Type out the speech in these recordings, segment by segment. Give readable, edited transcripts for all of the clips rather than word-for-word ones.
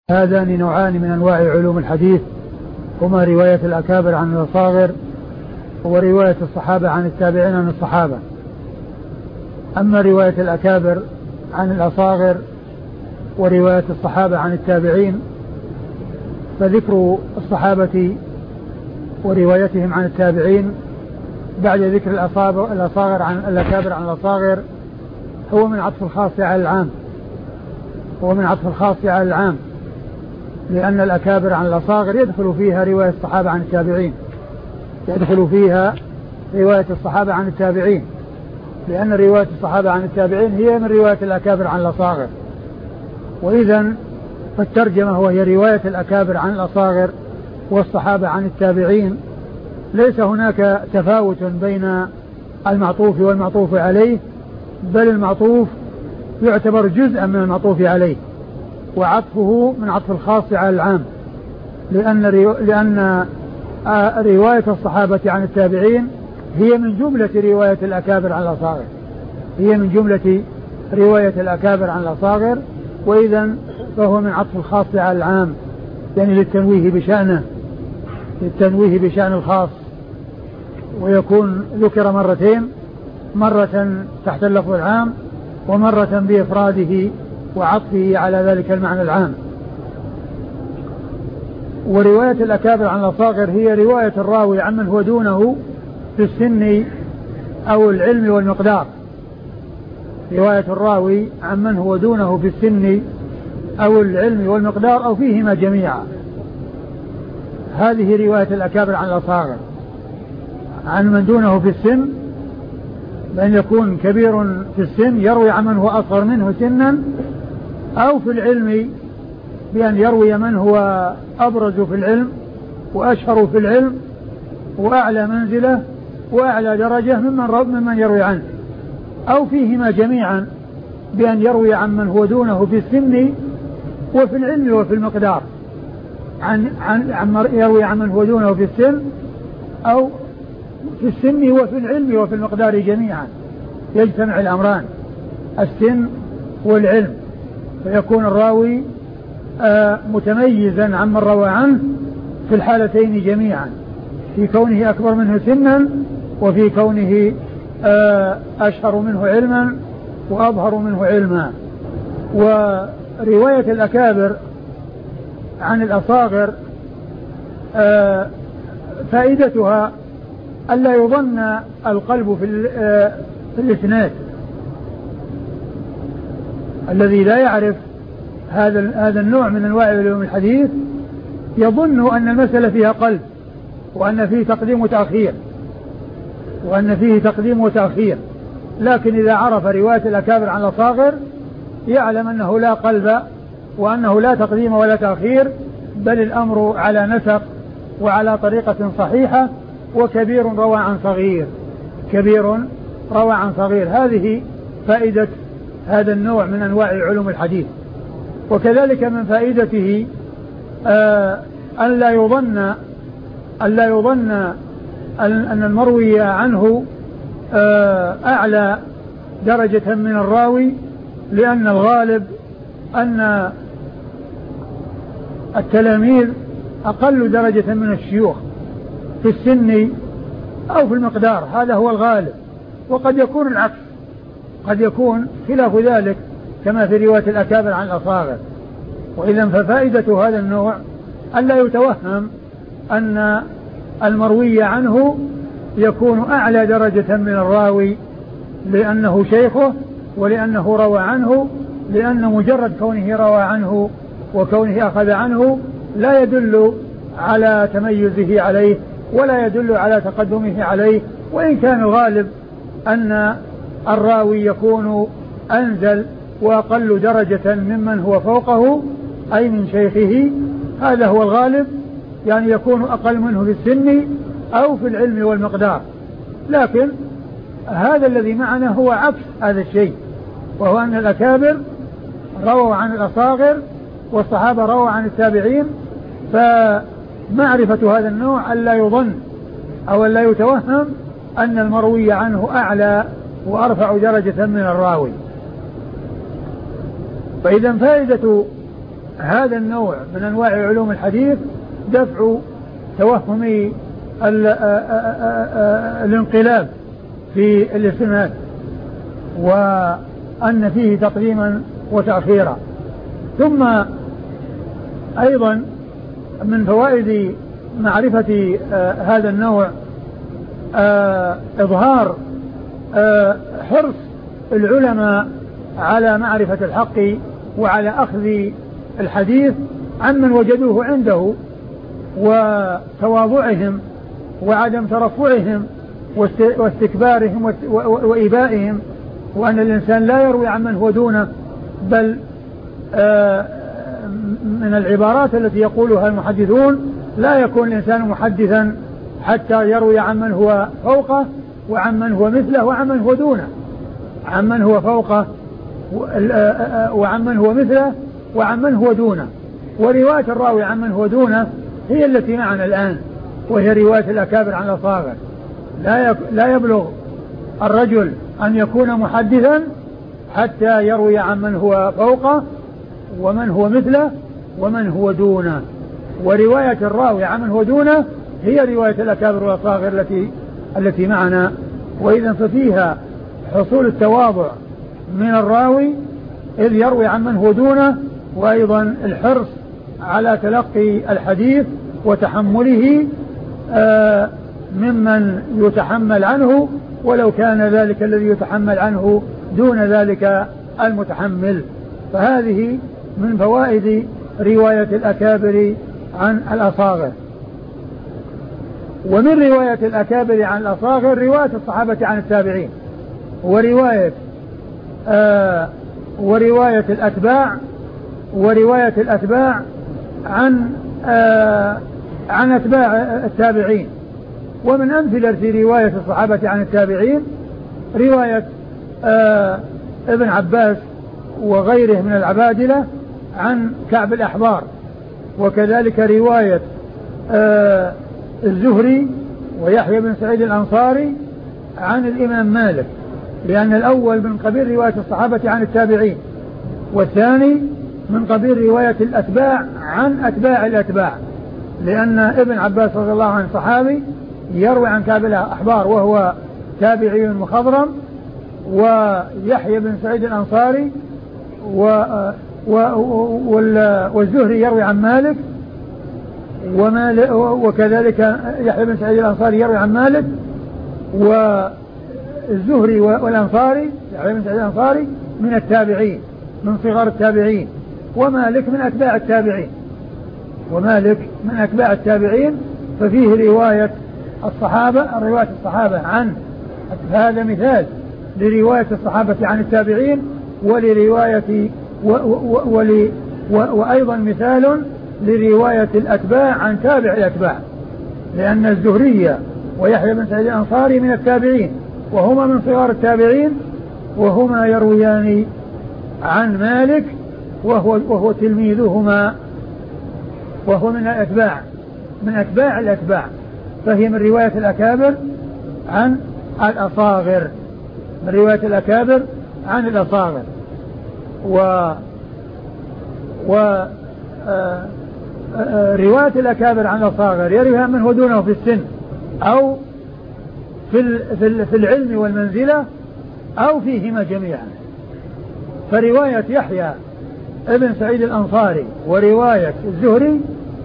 هذان نوعان من أنواع علوم الحديث، هما رواية الأكابر عن الأصاغر ورواية الصحابة عن التابعين عن الصحابة. أما رواية الأكابر عن الأصاغر ورواية الصحابة عن التابعين فذكر الصحابة وروايتهم عن التابعين بعد ذكر الأصاغر عن الأكابر عن الأصاغر هو من عطف الخاص على العام، لأن الأكابر عن الأصاغر يدخل فيها رواية الصحابة عن التابعين، لأن رواية الصحابة عن التابعين هي من رواية الأكابر عن الأصاغر. وإذا فالترجمة وهي رواية الأكابر عن الأصاغر والصحابة عن التابعين، ليس هناك تفاوت بين المعطوف والمعطوف عليه، بل المعطوف يعتبر جزءا من المعطوف عليه، وعطفه من عطف الخاص على العام، لأن رواية الصحابة عن التابعين هي من جملة رواية الأكابر عن الأصاغر، وإذا فهو من عطف الخاص على العام، يعني للتنويه بشأن الخاص، ويكون ذكر مرتين، مرة تحت اللفظ العام ومرة بإفراده وعطفه على ذلك المعنى العام. ورواية الأكابر عن الأصاغر هي رواية الراوي عمن هو دونه في السن أو العلم والمقدار، رواية الراوي عمن هو دونه في السن أو العلم والمقدار أو فيهما جميعا. هذه رواية الأكابر عن الأصاغر عن من دونه في السن، بأن يكون كبير في السن يروي عمن هو أصغر منه سنا، أو في العلم بأن يروي من هو أبرز في العلم وأشهر في العلم وأعلى منزلة وأعلى درجة ممن يروي عنه، أو فيهما جميعا بأن يروي عمن هو دونه في السن وفي العلم وفي المقدار، يروي عمن هو دونه في السن أو في السن وفي العلم وفي المقدار جميعا، يجتمع الأمران السن والعلم، فيكون الراوي متميزا عمن روى عنه في الحالتين جميعا، في كونه أكبر منه سنا وفي كونه أشهر منه علما وأظهر منه علما. ورواية الأكابر عن الأصاغر فائدتها ألا يظن القلب في الإسناد، الذي لا يعرف هذا النوع من أنواع علوم الحديث يظن أن المسألة فيها قلب، وأن فيه تقديم وتأخير، لكن إذا عرف رواية الأكابر عن الأصاغر يعلم أنه لا قلب، وأنه لا تقديم ولا تأخير، بل الأمر على نسق وعلى طريقة صحيحة، وكبير روى عن صغير. هذه فائدة هذا النوع من أنواع علوم الحديث. وكذلك من فائدته أن لا يظن أن المروي عنه أعلى درجة من الراوي، لأن الغالب أن التلاميذ أقل درجة من الشيوخ في السن أو في المقدار، هذا هو الغالب، وقد يكون العكس، قد يكون خلاف ذلك كما في رواية الأكابر عن الأصاغر. وإذا ففائدة هذا النوع ألا يتوهم أن المروي عنه يكون أعلى درجة من الراوي لأنه شيخه ولأنه روى عنه، لأن مجرد كونه روى عنه وكونه أخذ عنه لا يدل على تميزه عليه ولا يدل على تقدمه عليه، وإن كان الغالب أن الراوي يكون أنزل وأقل درجة ممن هو فوقه أي من شيخه، هذا هو الغالب، يعني يكون أقل منه في السن أو في العلم والمقدار. لكن هذا الذي معنا هو عكس هذا الشيء، وهو أن الأكابر رووا عن الأصاغر والصحابة رووا عن التابعين، فمعرفة هذا النوع ألا يظن أو ألا يتوهم أن المروي عنه أعلى وأرفع درجة من الراوي. فإذا فائدة هذا النوع من أنواع علوم الحديث دفع توهم الانقلاب في الإسناد، وأن فيه تقديما وتأخيرا. ثم أيضا من فوائد معرفة هذا النوع إظهار حرص العلماء على معرفة الحق وعلى أخذ الحديث عمن وجدوه عنده، وتواضعهم وعدم ترفعهم واستكبارهم وإبائهم، وأن الإنسان لا يروي عمن هو دونه، بل من العبارات التي يقولها المحدثون لا يكون الإنسان محدثا حتى يروي عمن هو فوقه وعمن هو مثله وعمن هو دونه، عمن هو فوقه وعمن هو مثله وعمن هو دونه. ورواية الراوي عمن هو دونه هي التي معنا الآن، وهي رواية الأكابر عن الأصاغر. لا يبلغ الرجل أن يكون محدثا حتى يروي عمن هو فوقه ومن هو مثله ومن هو دونه. ورواية الراوي عمن هو دونه هي رواية الأكابر والأصاغر التي معنا. وإذا ففيها حصول التواضع من الراوي إذ يروي عمن هو دونه، وأيضا الحرص على تلقي الحديث وتحمله ممن يتحمل عنه، ولو كان ذلك الذي يتحمل عنه دون ذلك المتحمل. فهذه من فوائد رواية الأكابر عن الأصاغر. ومن رواية الأكابر عن الأصاغر رواية الصحابة عن التابعين، ورواية الأتباع عن أتباع التابعين. ومن أمثلة رواية الصحابة عن التابعين رواية ابن عباس وغيره من العبادلة عن كعب الأحبار، وكذلك رواية الزهري ويحيى بن سعيد الأنصاري عن الإمام مالك، لأن الأول من قبيل رواية الصحابة عن التابعين، والثاني من قبيل رواية الأتباع عن أتباع الأتباع، لأن ابن عباس رضي الله عنه صحابي يروي عن كعب الأحبار وهو تابعي مخضرم، ويحيى بن سعيد الأنصاري والزهري يروي عن مالك، وكذلك يحيى بن سعيد الأنصاري يروي عن مالك، والزهري والأنصاري يحيى بن سعيد الأنصاري من التابعين من صغار التابعين، ومالك من أتباع التابعين. ففيه رواية الصحابة عن، هذا مثال لرواية الصحابة عن التابعين، ولرواية وأيضا مثال لرواية الأتباع عن تابع الأتباع، لأن الزهري ويحيى بن سعيد الأنصاري من التابعين وهما من صغار التابعين، وهما يرويان عن مالك وهو تلميذهما، وهو من أتباع الأتباع. فهي من رواية الأكابر عن الأصاغر، رواية الأكابر عن الأصاغر يرويها من هو دونه في السن أو في العلم والمنزلة أو فيهما جميعا. فرواية يحيى ابن سعيد الأنصاري ورواية الزهري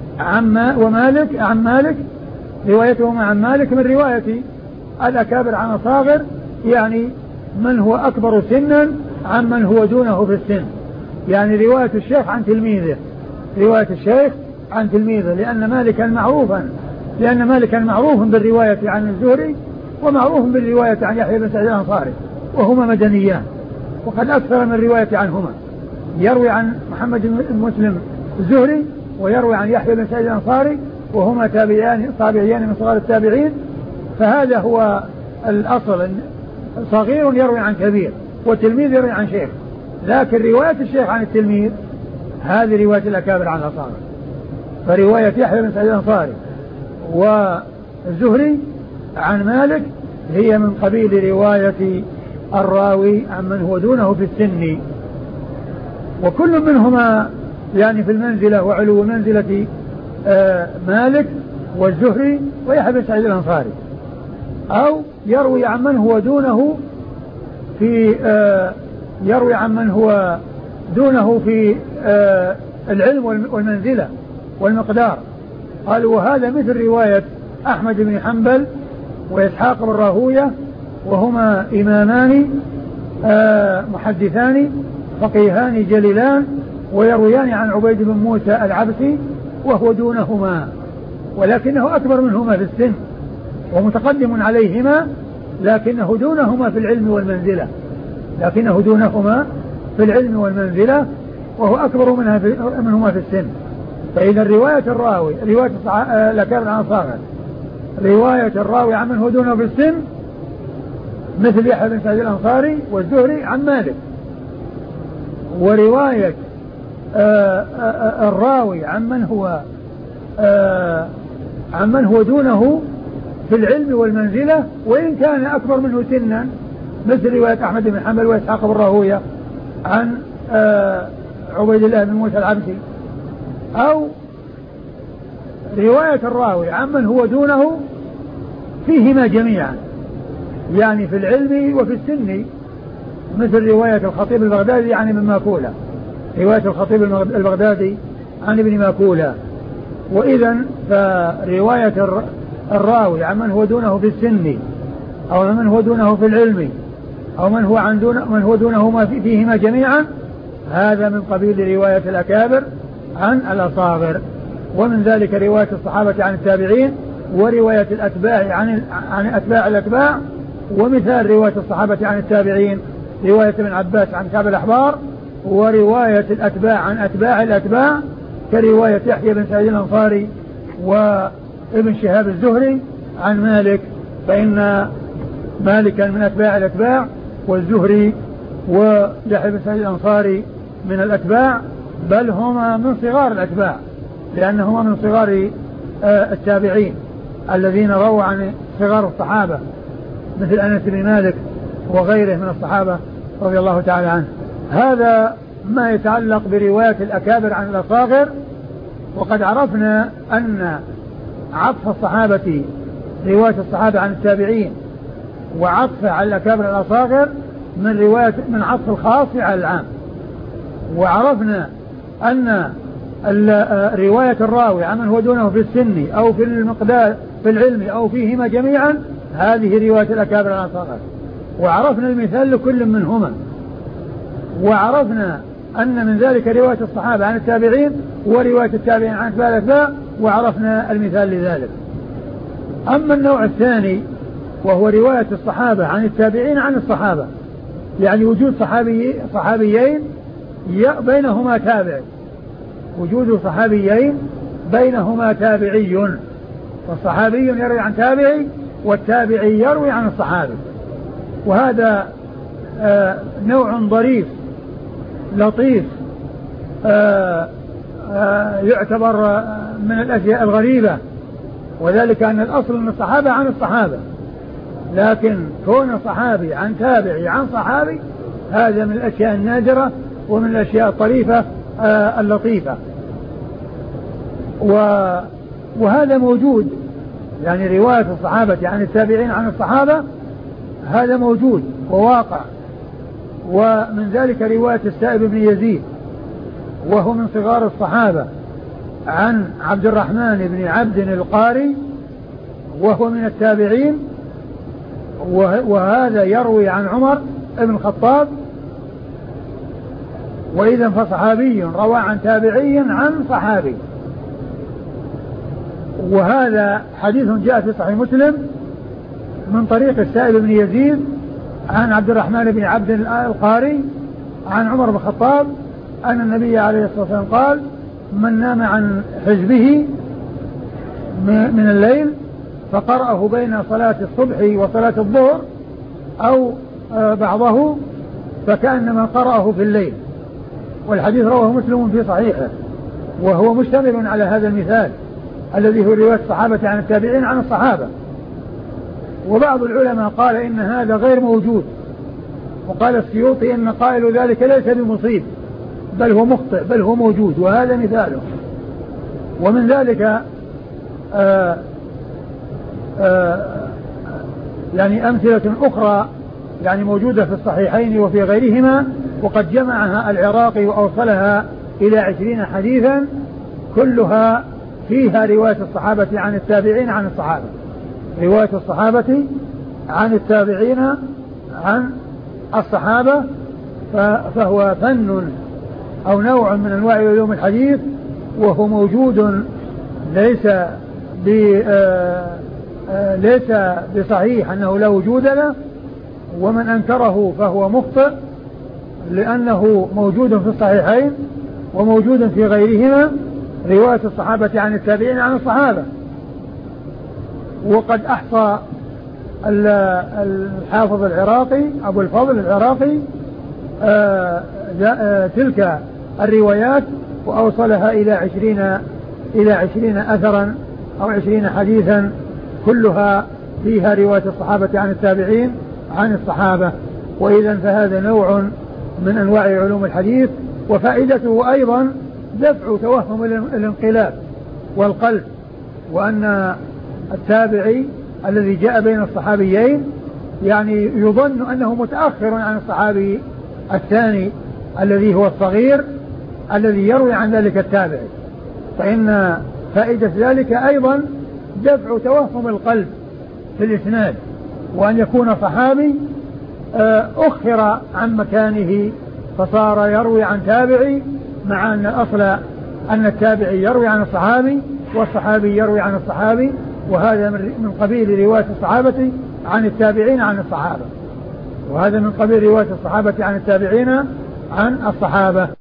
عن مالك روايتهما عن مالك من رواية الأكابر عن الأصاغر، يعني من هو أكبر سنا عن من هو دونه في السن، يعني رواية الشيخ عن تلميذه، لأن مالكا معروف بالرواية عن الزهري ومعروف بالرواية عن يحيى بن سعيد الأنصاري، وهما مدنيان، وقد أكثر من رواية عنهما، يروي عن محمد بن مسلم الزهري ويروي عن يحيى بن سعيد الأنصاري، وهما تابعيان من صغار التابعين. فهذا هو الأصل، صغير يروي عن كبير والتلميذ يروي عن شيخ، لكن رواية الشيخ عن التلميذ هذه رواية الأكابر عن الأصاغر. فرواية يحيى بن سعيد الأنصاري والزهري عن مالك هي من قبيل رواية الراوي عن من هو دونه في السن، وكل منهما يعني في المنزلة وعلو منزلة مالك والزهري ويحيى بن سعيد الأنصاري، أو يروي عن من هو دونه في يروي عن من هو دونه في العلم والمنزلة والمقدار. قالوا وهذا مثل رواية أحمد بن حنبل وإسحاق بن راهوية، وهما إمامان محدثان فقيهان جليلان، ويرويان عن عبيد بن موسى العبسي وهو دونهما، ولكنه أكبر منهما في السن ومتقدم عليهما، لكنه دونهما في العلم والمنزلة، وهو أكبر منهما في السن. فإذا رواية الراوي رواية الأكابر عن الصاغر، رواية الراوي عن من هو دونه في السن مثل يحيى بن سعيد الأنصاري والزهري عن مالك، ورواية الراوي عن من هو دونه في العلم والمنزلة وإن كان أكبر منه سنا، مثل رواية أحمد بن حنبل وإسحاق بن راهوية عن عبيد الله بن موسى العبسي، أو رواية الراوي عن من هو دونه فيهما جميعا، يعني في العلم وفي السن، مثل رواية الخطيب البغدادي عن ابن ماكولة، رواية الخطيب البغدادي عن ابن ماكولة. وإذا فرواية الراوي عن من هو دونه في السن أو من هو دونه في العلم أو من هو دونه فيهما جميعا، هذا من قبيل رواية الأكابر عن الأصاغر. ومن ذلك رواية الصحابة عن التابعين، ورواية الأتباع عن أتباع الأتباع. ومثال رواية الصحابة عن التابعين رواية ابن عباس عن كعب الأحبار، ورواية الأتباع عن أتباع الأتباع كرواية يحيى بن سعيد الأنصاري وابن شهاب الزهري عن مالك، فإن مالكا من أتباع الأتباع والزهري ويحيى بن سعيد الأنصاري من الأتباع، بل هما من صغار الأتباع لأنهما من صغار التابعين الذين رووا عن صغار الصحابة مثل أنس بن مالك وغيره من الصحابة رضي الله تعالى عنه. هذا ما يتعلق برواية الأكابر عن الأصاغر. وقد عرفنا أن عطف الصحابة رواية الصحابة عن التابعين وعطف على الأكابر الأصاغر من عطف الخاص على العام. وعرفنا أن رواية الراوي عن من هو دونه في السن أو في المقدار في العلم أو فيهما جميعا هذه رواية الأكابر الأصاغر. وعرفنا المثال لكل منهما. وعرفنا أن من ذلك رواية الصحابة عن التابعين ورواية التابعين عن أتباع الأتباع، وعرفنا المثال لذلك. أما النوع الثاني وهو رواية الصحابة عن التابعين عن الصحابة، يعني وجود صحابيين بينهما تابع، وجود صحابيين بينهما تابعي، والصحابي يروي عن تابعي والتابعي يروي عن الصحابي. وهذا نوع ظريف لطيف يعتبر من الأشياء الغريبة، وذلك أن الأصل أن الصحابة عن الصحابة، لكن كون صحابي عن تابعي عن صحابي هذا من الأشياء النادرة ومن الأشياء الطريفة اللطيفة. وهذا موجود، يعني رواية الصحابة عن التابعين عن الصحابة هذا موجود وواقع. ومن ذلك رواية السائب بن يزيد وهو من صغار الصحابة عن عبد الرحمن بن عبد القاري وهو من التابعين، وهذا يروي عن عمر بن الخطاب. وإذا فصحابي روى عن تابعي عن صحابي. وهذا حديث جاء في صحيح مسلم من طريق السائب بن يزيد عن عبد الرحمن بن عبد القاري عن عمر بن الخطاب أن النبي عليه الصلاة والسلام قال: من نام عن حزبه من الليل فقرأه بين صلاة الصبح وصلاة الظهر أو بعضه فكأنما قرأه في الليل. والحديث رواه مسلم في صحيحه، وهو مشتمل على هذا المثال الذي هو رواية الصحابة عن التابعين عن الصحابة. وبعض العلماء قال إن هذا غير موجود، وقال السيوطي إن قائل ذلك ليس بمصيب، بل هو مخطئ بل هو موجود، وهذا مثاله. ومن ذلك يعني أمثلة أخرى يعني موجودة في الصحيحين وفي غيرهما، وقد جمعها العراقي وأوصلها إلى 20 حديثا كلها فيها رواية الصحابة عن التابعين عن الصحابة، رواية الصحابة عن التابعين عن الصحابة. فهو فن أو نوع من أنواع علوم الحديث، وهو موجود ليس بصحيح أنه لا وجود له، ومن أنكره فهو مخطئ، لأنه موجود في الصحيحين وموجود في غيرهما رواية الصحابة عن التابعين عن الصحابة. وقد أحصى الحافظ العراقي أبو الفضل العراقي تلك الروايات وأوصلها إلى 20 أثرا أو 20 حديثا كلها فيها رواية الصحابة عن التابعين عن الصحابة. وإذا فهذا نوع من أنواع علوم الحديث، وفائدته أيضا دفع توهم الانقلاب والقلب، وأن التابعي الذي جاء بين الصحابيين يعني يظن أنه متأخر عن الصحابي الثاني الذي هو الصغير الذي يروي عن ذلك التابعي. فإن فائدة ذلك أيضا دفع توهم القلب في الإسناد، وأن يكون صحابي أخر عن مكانه فصار يروي عن تابعي، مع أن الأصل أن التابعي يروي عن الصحابي والصحابي يروي عن الصحابي، وهذا من قبيل رواية الصحابة عن التابعين عن الصحابة، وهذا من قبيل رواية الصحابة عن التابعين عن الصحابة.